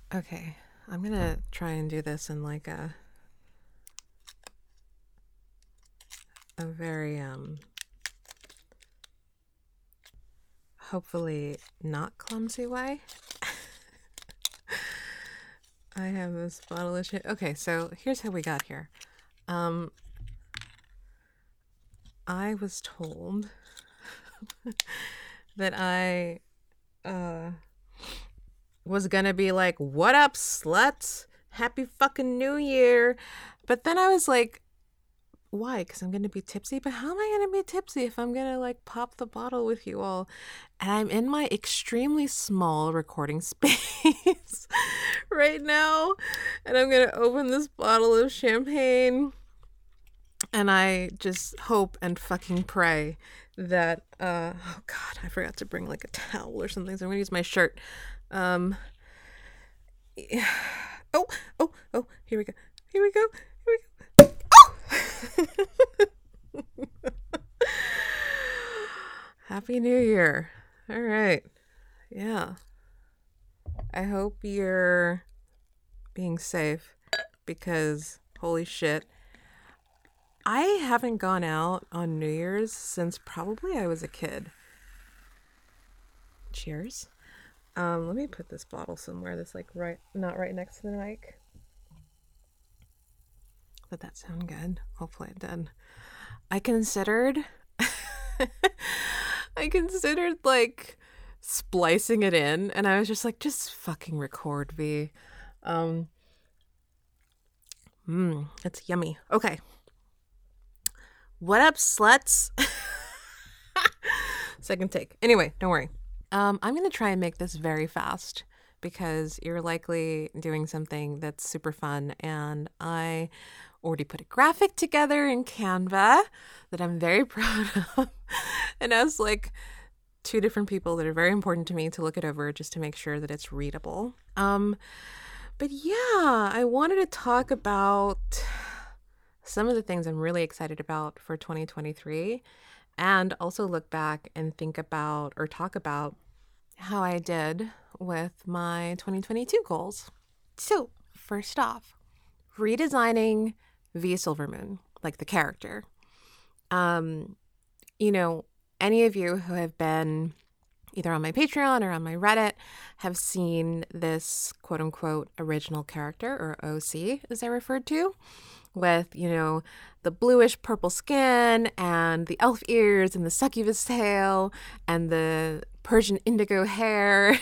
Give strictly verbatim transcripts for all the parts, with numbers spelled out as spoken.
Okay, I'm gonna try and do this in like a a very um hopefully not clumsy way. I have this bottle of shit. Okay, so here's how we got here. Um, I was told that I uh was gonna be like, "What up, sluts? Happy fucking New Year!" But then I was like, why? Because I'm gonna be tipsy. But how am I gonna be tipsy if I'm gonna like pop the bottle with you all? And I'm in my extremely small recording space right now, and I'm gonna open this bottle of champagne, and I just hope and fucking pray that uh oh god, I forgot to bring like a towel or something, so I'm gonna use my shirt. Um yeah. oh oh oh here we go here we go here we go oh Happy New Year. All right. Yeah. I hope you're being safe because holy shit. I haven't gone out on New Year's since probably I was a kid. Cheers. Um, let me put this bottle somewhere that's like right, not right next to the mic. Did that sound good? Hopefully it did. I considered, I considered like splicing it in, and I was just like, just fucking record me. Um, mmm, it's yummy. Okay. What up, sluts? Second take. Anyway, don't worry. Um, I'm going to try and make this very fast because you're likely doing something that's super fun. And I already put a graphic together in Canva that I'm very proud of. And has like two different people that are very important to me to look it over just to make sure that it's readable. Um, but yeah, I wanted to talk about some of the things I'm really excited about for twenty twenty-three. And also look back and think about or talk about how I did with my twenty twenty-two goals. So, first off, redesigning V Silvermoon, like the character. Um, you know, any of you who have been either on my Patreon or on my Reddit have seen this quote unquote original character, or O C as I referred to, with, you know, the bluish purple skin and the elf ears and the succubus tail and the Persian indigo hair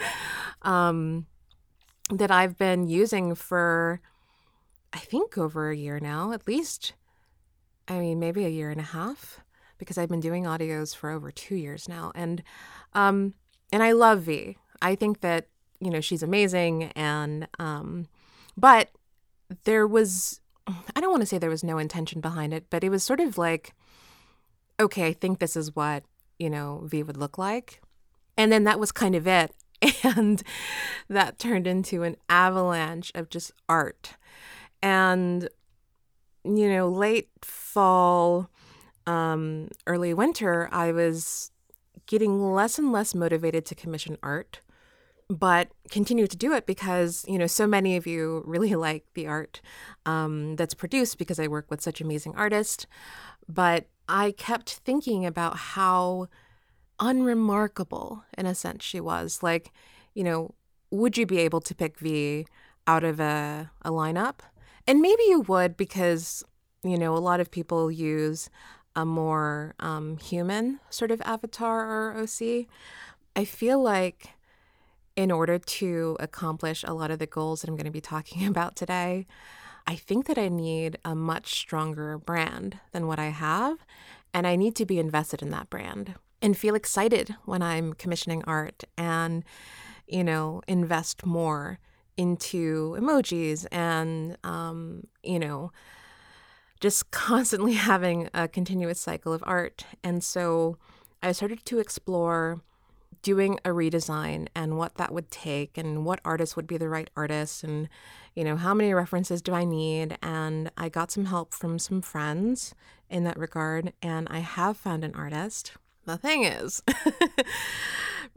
um, that I've been using for, I think, over a year now, at least. I mean, maybe a year and a half, because I've been doing audios for over two years now. And, um, and I love V. I think that, you know, she's amazing. And, um, but there was, I don't want to say there was no intention behind it, but it was sort of like, okay, I think this is what, you know, V would look like. And then that was kind of it. And that turned into an avalanche of just art. And, you know, late fall, um, early winter, I was getting less and less motivated to commission art, but continue to do it because, you know, so many of you really like the art um, that's produced because I work with such amazing artists. But I kept thinking about how unremarkable, in a sense, she was. Like, you know, would you be able to pick V out of a, a lineup? And maybe you would because, you know, a lot of people use a more um, human sort of avatar or O C. I feel like in order to accomplish a lot of the goals that I'm going to be talking about today, I think that I need a much stronger brand than what I have, and I need to be invested in that brand and feel excited when I'm commissioning art and, you know, invest more into emojis and, um, you know, just constantly having a continuous cycle of art. And so I started to explore doing a redesign and what that would take and what artist would be the right artist and, you know, how many references do I need? And I got some help from some friends in that regard, and I have found an artist. The thing is,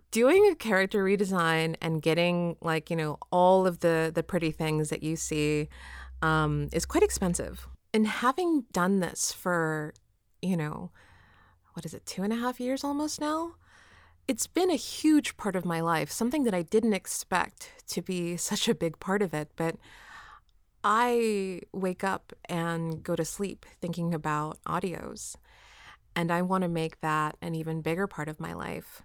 Doing a character redesign and getting like, you know, all of the the pretty things that you see um, is quite expensive. And having done this for, you know, what is it, two and a half years almost now? It's been a huge part of my life, something that I didn't expect to be such a big part of it. But I wake up and go to sleep thinking about audios, and I want to make that an even bigger part of my life.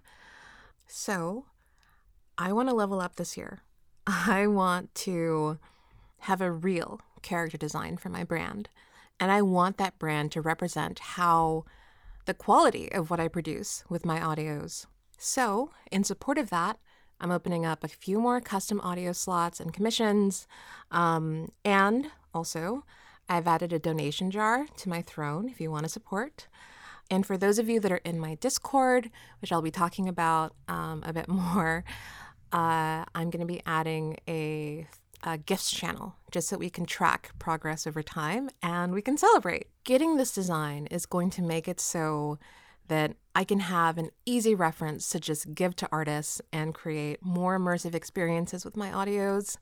So I want to level up this year. I want to have a real character design for my brand. And I want that brand to represent how the quality of what I produce with my audios. So, in support of that, I'm opening up a few more custom audio slots and commissions. Um, and also, I've added a donation jar to my throne if you want to support. And for those of you that are in my Discord, which I'll be talking about um, a bit more, uh, I'm going to be adding a, a gifts channel just so we can track progress over time and we can celebrate. Getting this design is going to make it so that I can have an easy reference to just give to artists and create more immersive experiences with my audios.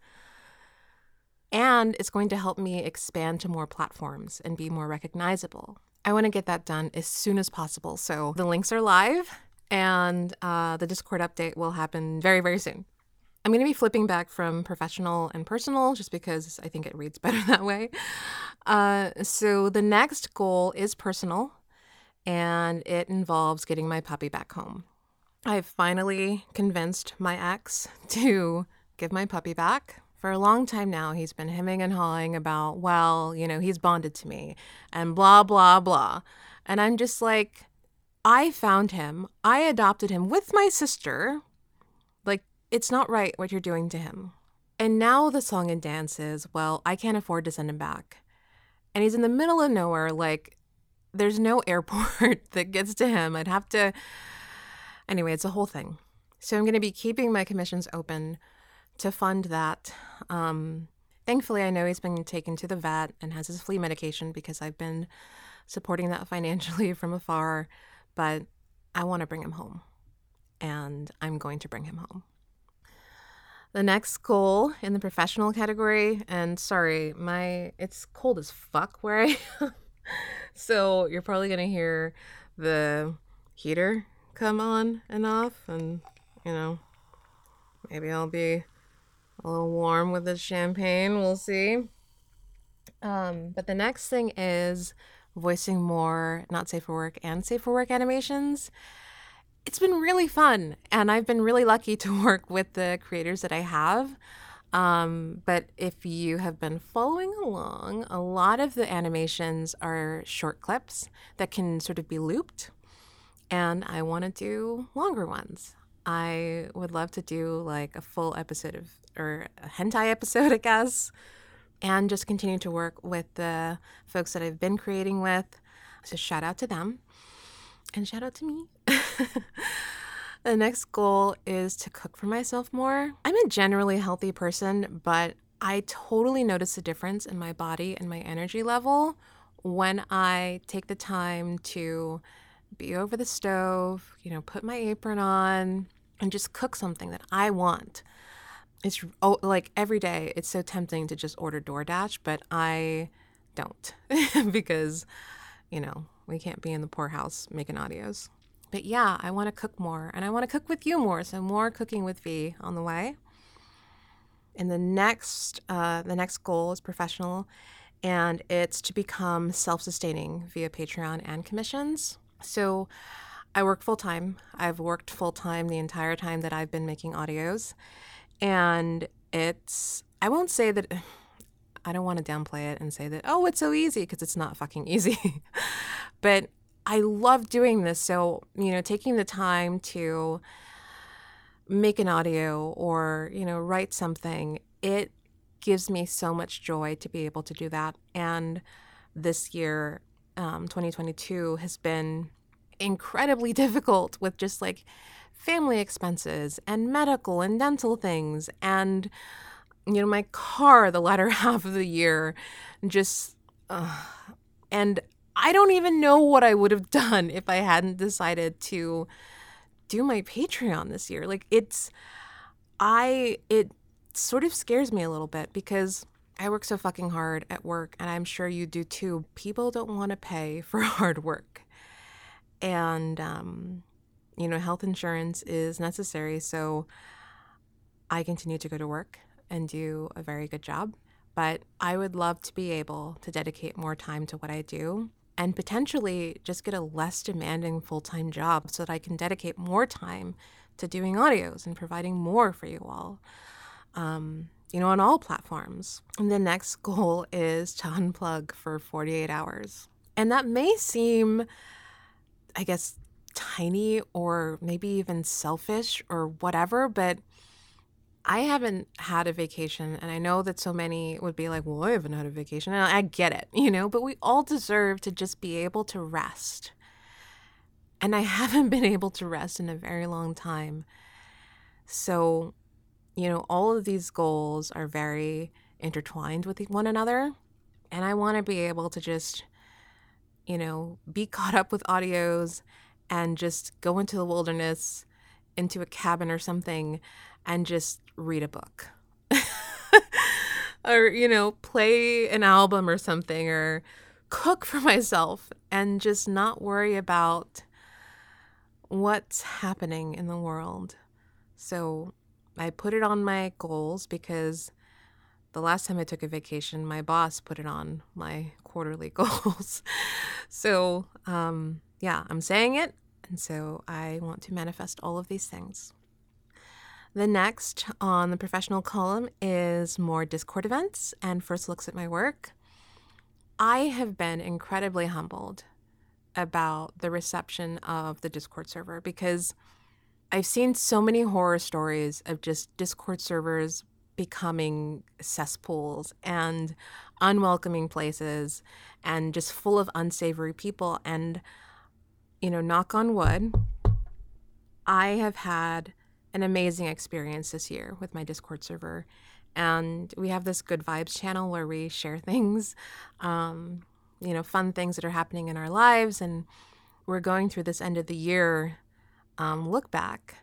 And it's going to help me expand to more platforms and be more recognizable. I want to get that done as soon as possible. So the links are live and uh, the Discord update will happen very, very soon. I'm going to be flipping back from professional and personal just because I think it reads better that way. Uh, so the next goal is personal, and it involves getting my puppy back home. I've finally convinced my ex to give my puppy back. For a long time now, he's been hemming and hawing about, well, you know, he's bonded to me and blah, blah, blah. And I'm just like, I found him. I adopted him with my sister. Like, it's not right what you're doing to him. And now the song and dance is, well, I can't afford to send him back. And he's in the middle of nowhere. Like, there's no airport that gets to him. I'd have to... Anyway, it's a whole thing. So I'm going to be keeping my commissions open to fund that. Um, thankfully, I know he's been taken to the vet and has his flea medication because I've been supporting that financially from afar, but I want to bring him home, and I'm going to bring him home. The next goal in the professional category, and sorry, my it's cold as fuck where I am, so you're probably going to hear the heater come on and off, and, you know, maybe I'll be a little warm with the champagne. We'll see. Um, but the next thing is voicing more Not Safe for Work and Safe for Work animations. It's been really fun, and I've been really lucky to work with the creators that I have. Um, but if you have been following along, a lot of the animations are short clips that can sort of be looped, and I want to do longer ones. I would love to do like a full episode of, or a hentai episode, I guess, and just continue to work with the folks that I've been creating with. So shout out to them and shout out to me. The next goal is to cook for myself more. I'm a generally healthy person, but I totally notice a difference in my body and my energy level when I take the time to be over the stove, you know, put my apron on and just cook something that I want. It's oh, like every day, it's so tempting to just order DoorDash, but I don't because, you know, we can't be in the poorhouse making audios. But yeah, I want to cook more, and I want to cook with you more. So more cooking with V on the way. And the next, uh, the next goal is professional, and it's to become self-sustaining via Patreon and commissions. So I work full-time. I've worked full-time the entire time that I've been making audios. And it's, I won't say that, I don't want to downplay it and say that, oh, it's so easy, because it's not fucking easy. But I love doing this. So, you know, taking the time to make an audio or, you know, write something, it gives me so much joy to be able to do that. And this year, um, twenty twenty-two, has been incredibly difficult with just like family expenses and medical and dental things. And, you know, my car, the latter half of the year, just, uh, and I don't even know what I would have done if I hadn't decided to do my Patreon this year. Like it's, I, it sort of scares me a little bit because I work so fucking hard at work, and I'm sure you do too. People don't want to pay for hard work. And, um, you know, health insurance is necessary. So I continue to go to work and do a very good job. But I would love to be able to dedicate more time to what I do and potentially just get a less demanding full-time job so that I can dedicate more time to doing audios and providing more for you all, um, you know, on all platforms. And the next goal is to unplug for forty-eight hours. And that may seem, I guess, tiny or maybe even selfish or whatever, but I haven't had a vacation, and I know that so many would be like, well, I haven't had a vacation, and I get it, you know, but we all deserve to just be able to rest. And I haven't been able to rest in a very long time. So, you know, all of these goals are very intertwined with one another, and I want to be able to just, you know, be caught up with audios and just go into the wilderness, into a cabin or something, and just read a book. Or, you know, play an album or something, or cook for myself and just not worry about what's happening in the world. So I put it on my goals because the last time I took a vacation, my boss put it on my quarterly goals. So, um, yeah, I'm saying it. And so I want to manifest all of these things. The next on the professional column is more Discord events and first looks at my work. I have been incredibly humbled about the reception of the Discord server because I've seen so many horror stories of just Discord servers becoming cesspools and unwelcoming places and just full of unsavory people. And, you know, knock on wood, I have had an amazing experience this year with my Discord server. And we have this good vibes channel where we share things, um, you know, fun things that are happening in our lives. And we're going through this end of the year um, look back.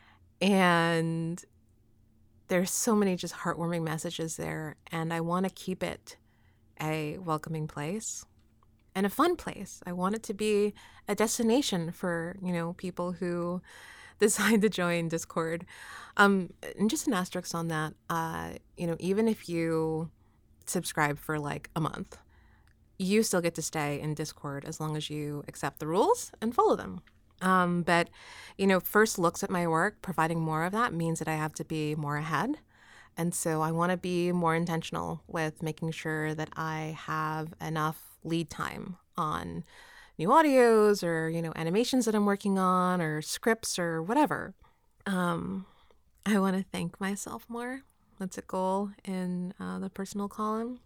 And there's so many just heartwarming messages there. And I want to keep it a welcoming place and a fun place. I want it to be a destination for, you know, people who decide to join Discord. Um, and just an asterisk on that, uh, you know, even if you subscribe for like a month, you still get to stay in Discord as long as you accept the rules and follow them. Um, but, you know, first looks at my work, providing more of that means that I have to be more ahead. And so I want to be more intentional with making sure that I have enough lead time on new audios or, you know, animations that I'm working on or scripts or whatever. Um, I want to thank myself more. That's a goal in uh, the personal column.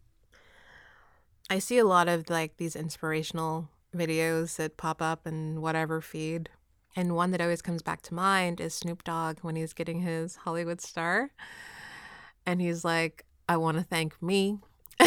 I see a lot of like these inspirational videos that pop up in whatever feed. And one that always comes back to mind is Snoop Dogg when he's getting his Hollywood star. And he's like, I want to thank me.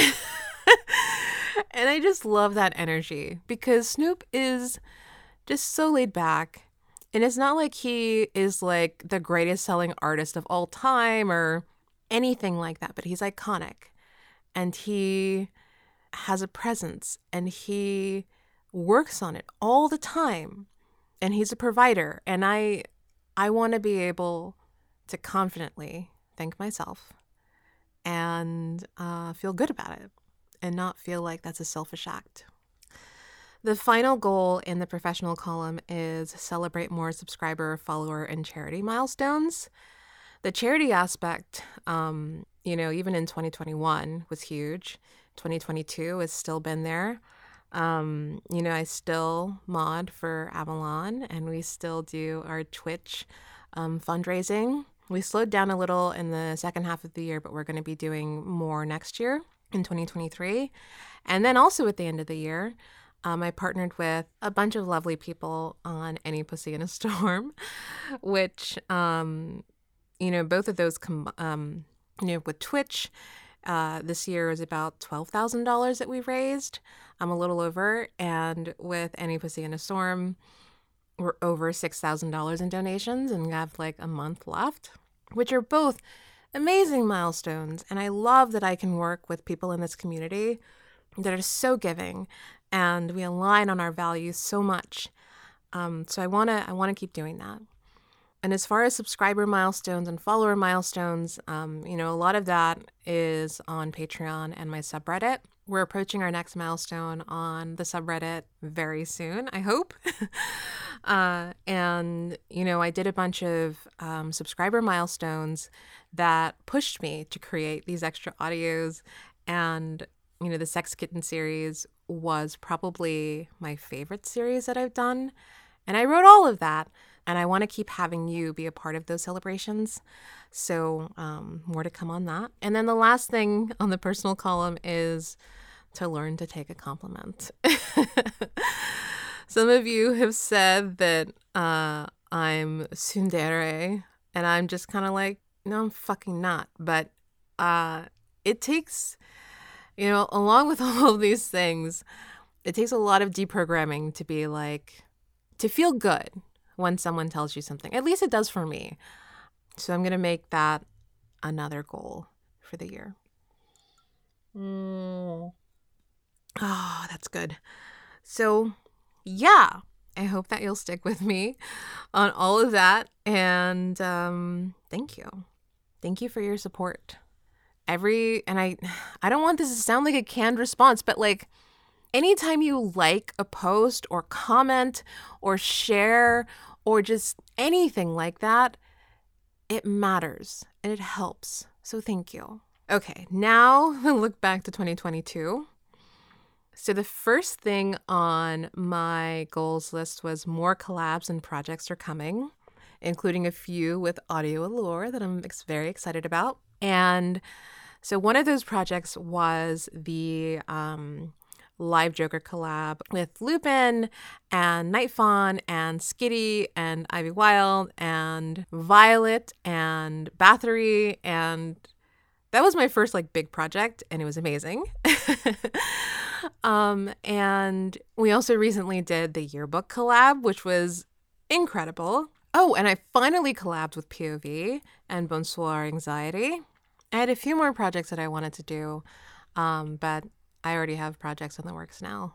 And I just love that energy because Snoop is just so laid back. And it's not like he is like the greatest selling artist of all time or anything like that, but he's iconic and he has a presence and he works on it all the time. And he's a provider. And I, I want to be able to confidently thank myself and uh, feel good about it and not feel like that's a selfish act. The final goal in the professional column is celebrate more subscriber, follower, and charity milestones. The charity aspect, um, you know, even in twenty twenty-one was huge. twenty twenty-two has still been there. Um, you know, I still mod for Avalon and we still do our Twitch um, fundraising. We slowed down a little in the second half of the year, but we're going to be doing more next year in twenty twenty-three. And then also at the end of the year, um, I partnered with a bunch of lovely people on Any Pussy in a Storm, which, um, you know, both of those, com- um, you know, with Twitch, uh, this year is about twelve thousand dollars that we've raised. I'm a little over. And with Any Pussy in a Storm, we're over six thousand dollars in donations and have like a month left, which are both amazing milestones. And I love that I can work with people in this community that are so giving, and we align on our values so much. Um, so I want to I want to keep doing that. And as far as subscriber milestones and follower milestones, um, you know, a lot of that is on Patreon and my subreddit. We're approaching our next milestone on the subreddit very soon, I hope. uh, and, you know, I did a bunch of um, subscriber milestones that pushed me to create these extra audios. And, you know, the Sex Kitten series was probably my favorite series that I've done. And I wrote all of that. And I want to keep having you be a part of those celebrations. So um, more to come on that. And then the last thing on the personal column is to learn to take a compliment. Some of you have said that uh, I'm tsundere, and I'm just kind of like, no, I'm fucking not. But uh, it takes, you know, along with all of these things, it takes a lot of deprogramming to be like, to feel good when someone tells you something. At least it does for me. So I'm going to make that another goal for the year. Mm. Oh, that's good. So, yeah, I hope that you'll stick with me on all of that. And um, thank you. Thank you for your support. Every, and I, I don't want this to sound like a canned response, but like, anytime you like a post or comment or share or just anything like that, it matters and it helps. So thank you. Okay, now look back to twenty twenty-two. So the first thing on my goals list was more collabs and projects are coming, including a few with Audio Allure that I'm ex- very excited about. And so one of those projects was the um, Live Joker collab with Lupin and Nightfawn and Skitty and Ivy Wild and Violet and Bathory, and that was my first like big project, and it was amazing. um, and we also recently did the yearbook collab, which was incredible. Oh, and I finally collabed with P O V and Bonsoir Anxiety. I had a few more projects that I wanted to do, um, but I already have projects in the works now.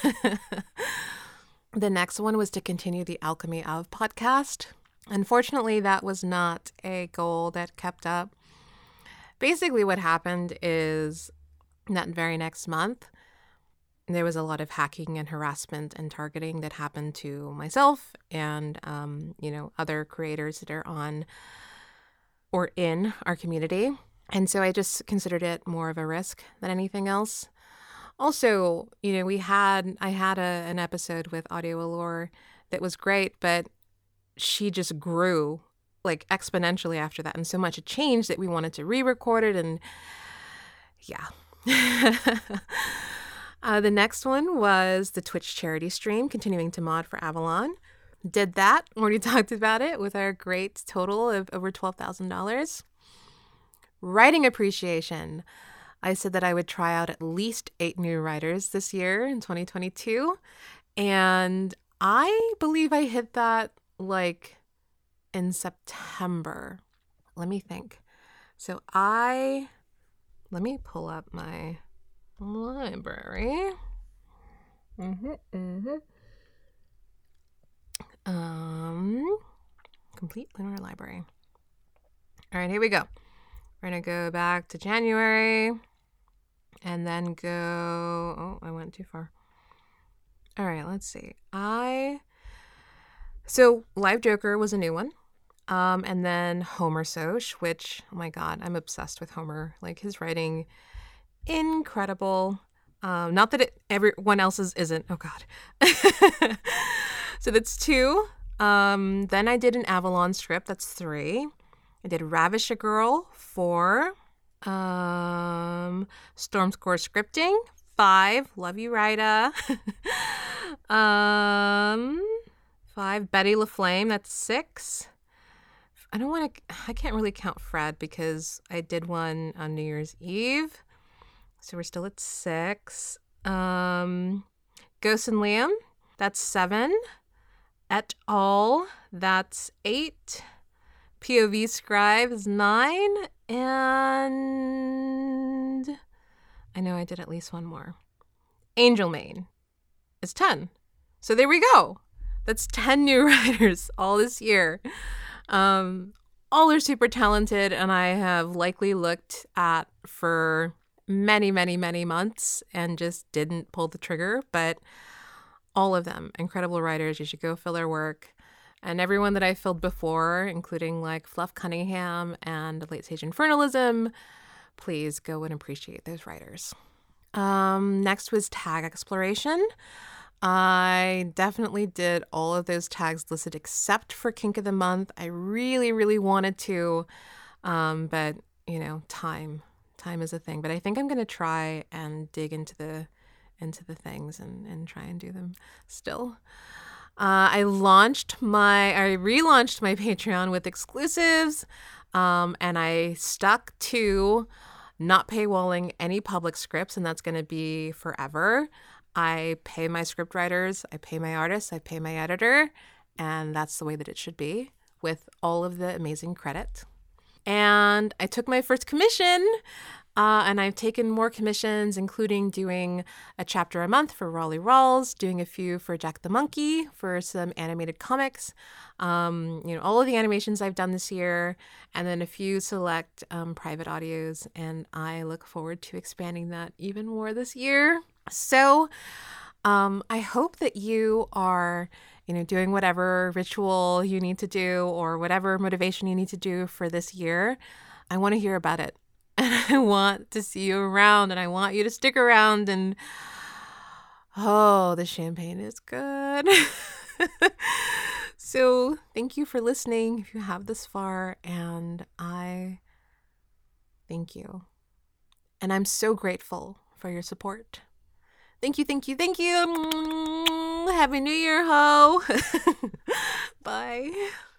The next one was to continue the Alchemy of podcast. Unfortunately, that was not a goal that kept up. Basically, what happened is that very next month, there was a lot of hacking and harassment and targeting that happened to myself and, um, you know, other creators that are on or in our community. And so I just considered it more of a risk than anything else. Also, you know, we had, I had a, an episode with Audio Allure that was great, but she just grew like exponentially after that. And so much had changed that we wanted to re-record it. And yeah. uh, the next one was the Twitch charity stream, continuing to mod for Avalon. Did that. Already talked about it with our great total of over twelve thousand dollars. Writing appreciation. I said that I would try out at least eight new writers this year in twenty twenty-two. And I believe I hit that like in September. Let me think. So I, let me pull up my library. Mm-hmm, mm-hmm. Um, complete lunar library. All right, here we go. We're going to go back to January and then go, oh, I went too far. All right, let's see. I, so Live Joker was a new one. Um, and then Homer Soch, which, oh my God, I'm obsessed with Homer. Like his writing, incredible. Um, not that it, everyone else's isn't. Oh God. So that's two. Um, then I did an Avalon strip. That's three. I did Ravish a Girl, four. Um, Storm Score Scripting, five. Love you, Rida. um, five. Betty LaFlame, that's six. I don't want to, I can't really count Fred because I did one on New Year's Eve. So we're still at six. Um, Ghost and Liam, that's seven. et al. That's eight. P O V Scribe is nine. And I know I did at least one more. Angel Main is ten. So there we go. That's ten new writers all this year. Um, all are super talented, and I have likely looked at for many, many, many months and just didn't pull the trigger. But all of them, incredible writers. You should go fill their work. And everyone that I filled before, including like Fluff Cunningham and Late Stage Infernalism, please go and appreciate those writers. Um, next was tag exploration. I definitely did all of those tags listed except for Kink of the Month. I really, really wanted to, um, but, you know, time. Time is a thing. But I think I'm going to try and dig into the into the things and, and try and do them still. Uh, I launched my, I relaunched my Patreon with exclusives, um, and I stuck to not paywalling any public scripts, and that's going to be forever. I pay my script writers, I pay my artists, I pay my editor, and that's the way that it should be, with all of the amazing credit. And I took my first commission, uh, and I've taken more commissions, including doing a chapter a month for Raleigh Rawls, doing a few for Jack the Monkey for some animated comics, um, you know, all of the animations I've done this year, and then a few select um, private audios, and I look forward to expanding that even more this year. So um, I hope that you are, you know, doing whatever ritual you need to do or whatever motivation you need to do for this year. I want to hear about it. And I want to see you around, and I want you to stick around. And oh, the champagne is good. So thank you for listening if you have this far. And I thank you. And I'm so grateful for your support. Thank you, thank you, thank you. Happy New Year, ho. Bye.